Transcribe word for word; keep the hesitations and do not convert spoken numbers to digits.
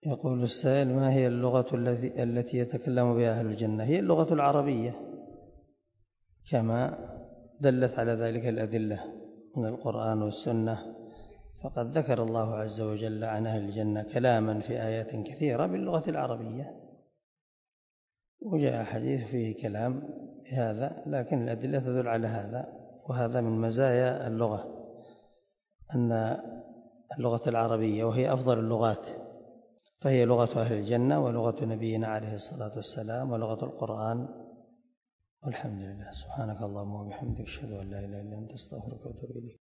يقول السائل: ما هي اللغة التي التي يتكلم بها أهل الجنة؟ هي اللغة العربية كما دلت على ذلك الأدلة من القرآن والسنة، فقد ذكر الله عز وجل عن أهل الجنة كلاما في آيات كثيرة باللغة العربية، وجاء حديث فيه كلام بهذا، لكن الأدلة تدل على هذا. وهذا من مزايا اللغة، أن اللغة العربية وهي أفضل اللغات، فهي لغة أهل الجنة ولغة نبينا عليه الصلاة والسلام ولغة القرآن. والحمد لله. سبحانك اللهم وبحمدك، أشهد أن لا إله إلا أنت، أستغفرك وأتوب إليك.